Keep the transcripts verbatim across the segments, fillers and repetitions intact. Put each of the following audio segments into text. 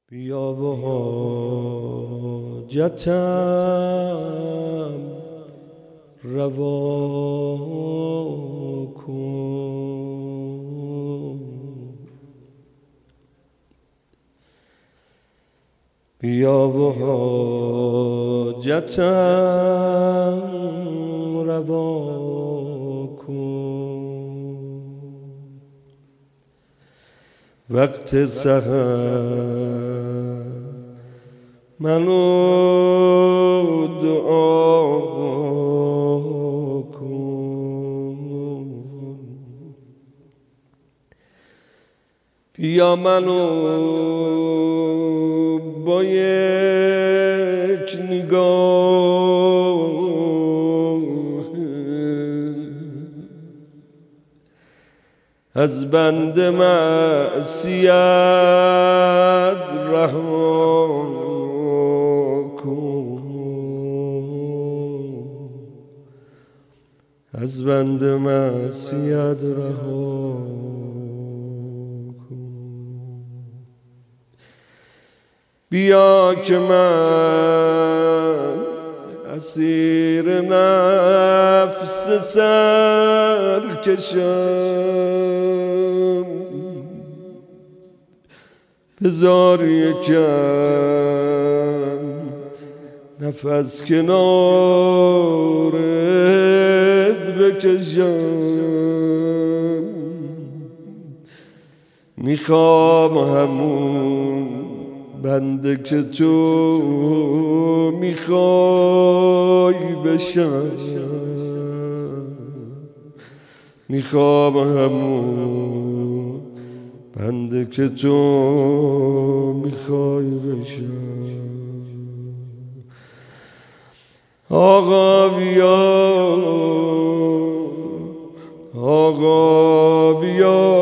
بیا و حاجتم روا کن، بیا و حاجتم روا کن. وقت سحر منو دعا کن، بیا منو با یک نگاه از بند معصیت رها کن، از بند معصیت رها کن. بیا که من اسیر نفس سرکشم، بذار یکم نفس کنارت بکشم. میخوام همون بنده که تو میخوای بشم، میخوام همون بنده که تو میخوای بشم. آقا بیا، آقا بیا،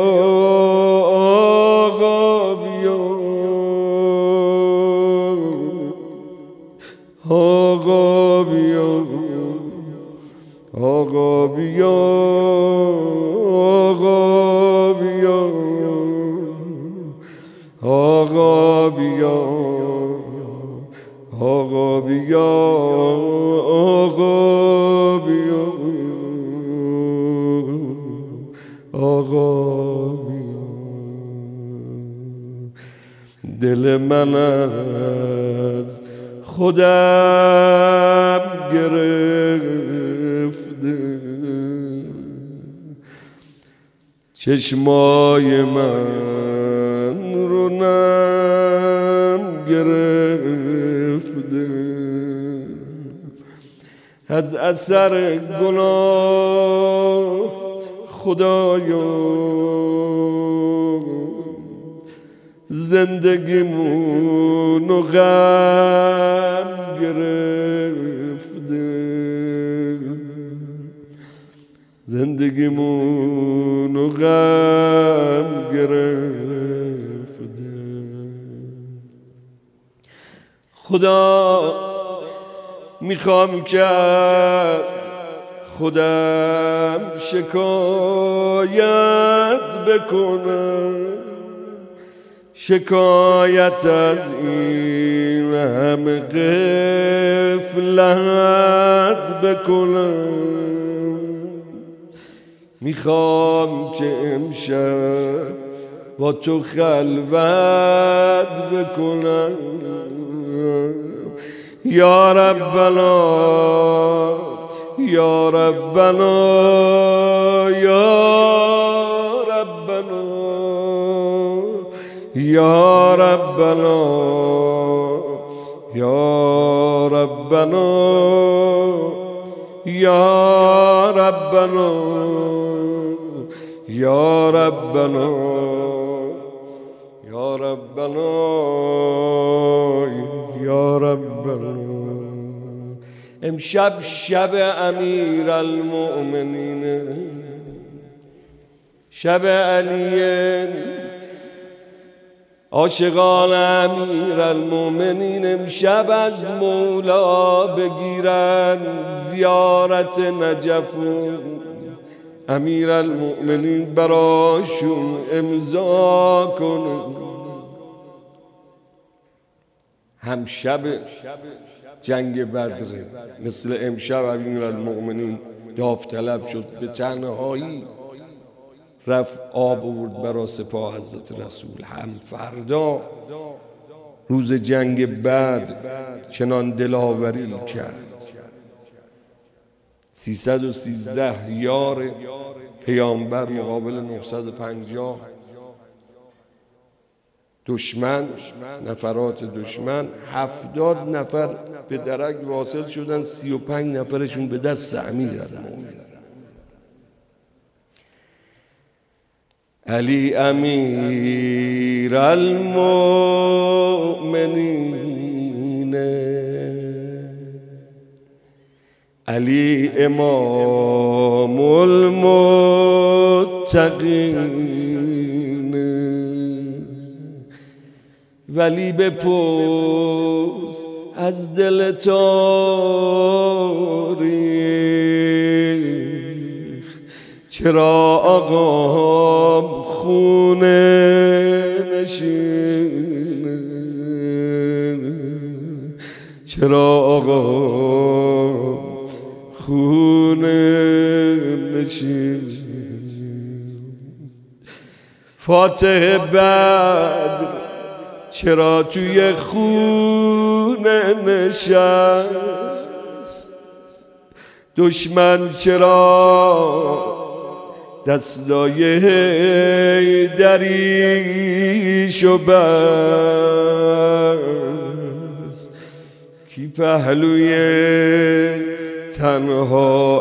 آقا بیا، آقا بیا، آقا بیا، آقا بیا، آقا بیا، آقا بیا، آقا بیا، آقا بیا. دل من از خودم گرفته، چشمای من رو نم گرفته، از اثر گناه خدایا زندگیمونو غم گرفته، زندگیمونو غم گرفته. خدا میخوام که خودم شکایت بکنم، شکایت از این همه غفلت بکنم. میخوام که امشب با تو خلوت بکنم. یا ربنا، یا ربنا، یا ربنا، یا ربنا، یا ربنا، یا ربنا، یا ربنا، یا ربنا، یا ربنا. امشب شب امیر المؤمنین، شب علی، عاشقان امیر المؤمنین امشب از مولا بگیرن زیارت نجف، امیر المؤمنین براشون امضا کنه. هم شب جنگ بدره، مثل امشب امیرالمؤمنین داوطلب شد، به تنهایی رفت آب آورد برای سپاه حضرت رسول. هم فردا روز جنگ بدر چنان دلاوری کرد. سیصد و سیزده یار پیامبر مقابل نهصد و پنجاه دشمن، نفرات دشمن. هفتاد نفر به درک واصل شدن، سی و پنج نفرشون به دست امیرالمؤمنین. علی امیرالمؤمنین، علی امام المتقین، ولی بپرس از دل تاریخ چرا آقام خونه نشینه، چرا آقام خونه نشینه. فاتح بدر چرا توی خونه نشست، دشمن چرا دستای دریشو بست، کی پهلوی تنها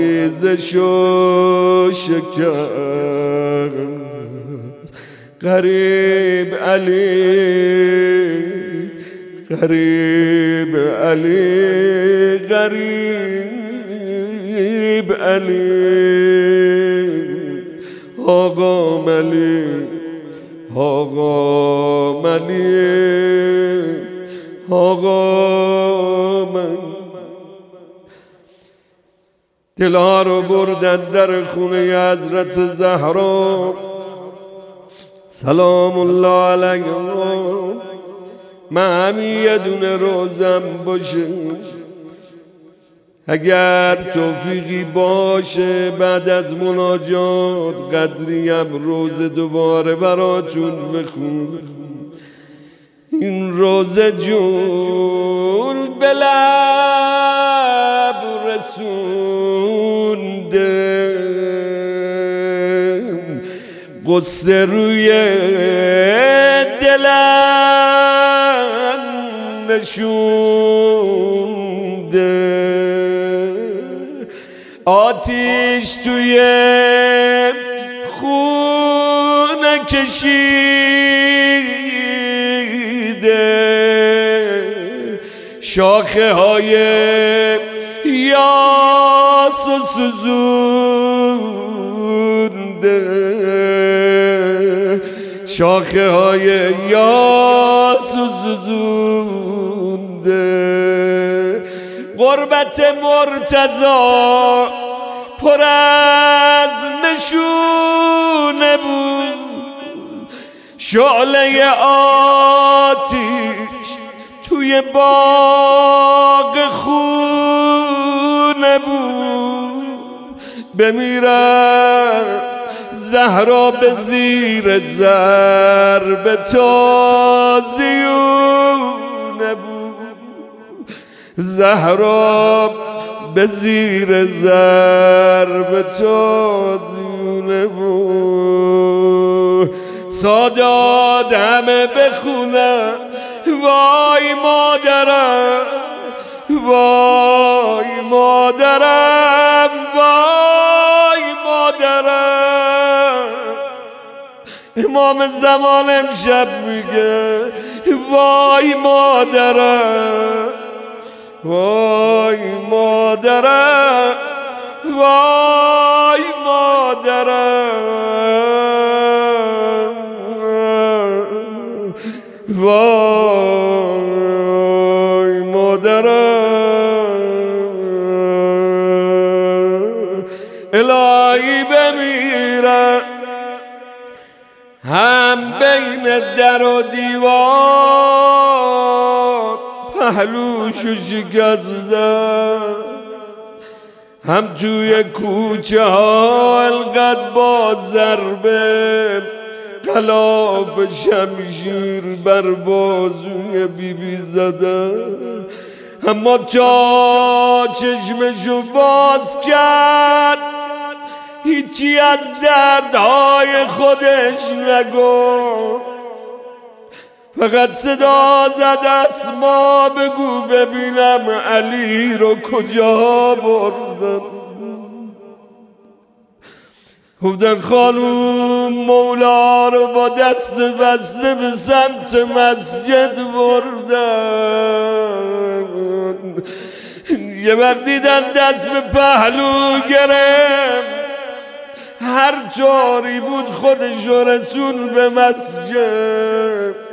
عزیزشو شکست. غریب علی، غریب علی، غریب علی، آقا ملی، آقا ملی، آقا من. دلها رو بردن در خونه حضرت زهرا سلام الله علیها. من همین یه دونه روزم باشه، اگر توفیقی باشه بعد از مناجات قدریم روز دوباره براتون بخون. این روز جون به لب رسونده، قصه روی دلم نشونده، آتیش توی خونه کشیده، شاخه های یاس و سوزونده، شاخه های یاس و سوزونده. غربت مرتضی پر از نشونه بود، شعله آتیش توی باغ خونه بود. بمیرم زهرا به زیر ضرب تازیونه بود، زهرا به زیر ضرب تازیونه بود. سادات همه بخونم وای مادرم، وای مادرم، وای مادرم. امام زمان امشب میگه وای مادرم، وای مادرم، وای مادرم، وای مادرم. الهی بمیرم هم بین در و دیوار، پهلوشو شکستن، هم توی کوچه ها القد با ضربه غلاف شمشیر بر بازوی بی بی زدن، اما تا چشمشو باز کرد هیچی از دردهای خودش نگفت، فقط صدا زد اسما بگو ببینم علی رو کجا بردن. گفتن خانوم مولا رو با دست بسته به سمت مسجد بردن. یه وقت دیدن دست به پهلو گرفت، هر جاری بود خودش و رسول به مسجد.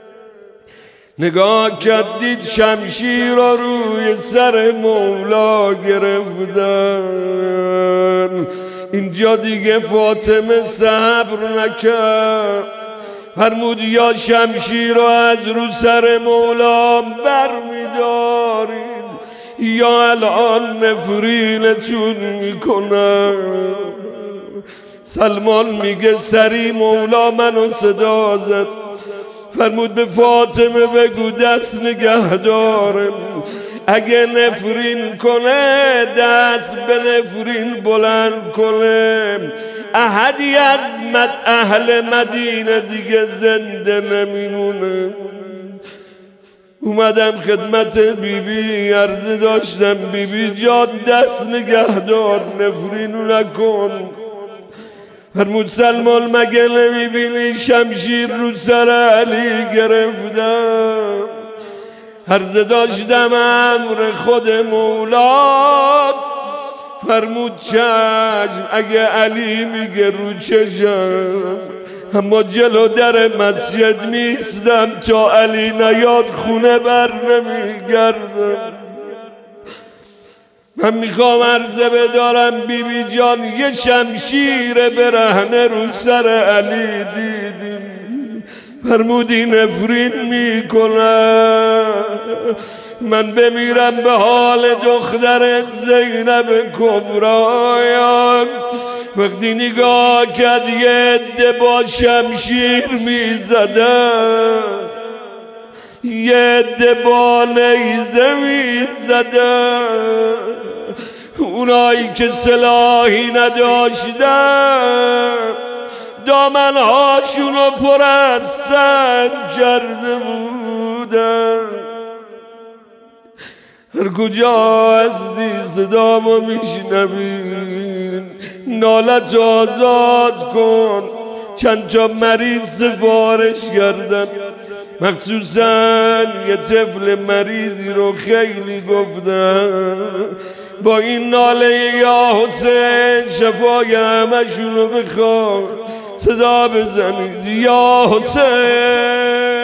نگاه کرد دید شمشیر رو روی سر مولا گرفتن. اینجا دیگه فاطمه صبر نکرد، فرمود یا شمشیر رو از رو سر مولا بر می‌دارید یا الان نفرینتون میکنم. سلمان میگه سری مولا منو صدا زد، فرمود به فاطمه بگو دست نگه دارم، اگه نفرین کنه دست به نفرین بلند کنه، احدی از مد اهل مدینه دیگه زنده نمیمونه. اومدم خدمت بی بی عرض داشتم بی بی جان دست نگه دار نفرینو نکن. فرمود سلمان مگه نمیبینی شمشیر رو سر علی گرفتم؟ عرض داشتم امر خود مولاست. فرمود چشم اگه علی میگه رو چشم، اما جلو در مسجد میستم تا علی نیاد خونه بر نمیگردم. من میخوام عرضه بدارم بی بی جان یه شمشیر برهنه رو سر علی دیدیم، فرمودی نفرین میکنم، من بمیرم به حال دختر زینب کبرایم. وقتی نگاه کرد یه عده با شمشیر میزدن، یه عده با نیزه میزدن، اونایی که سلاحی نداشتن دامنهاشونو پر از سنگ کرده بودن. هر کجا هستی صدامو میشنوی، نالت آزاد کن. چند تا مریض سفارش کردم، مخصوصا یه طفل مریضی رو خیلی گفتم با این ناله یا حسین شفای همشون رو بخواه صدا بزنید یا حسین.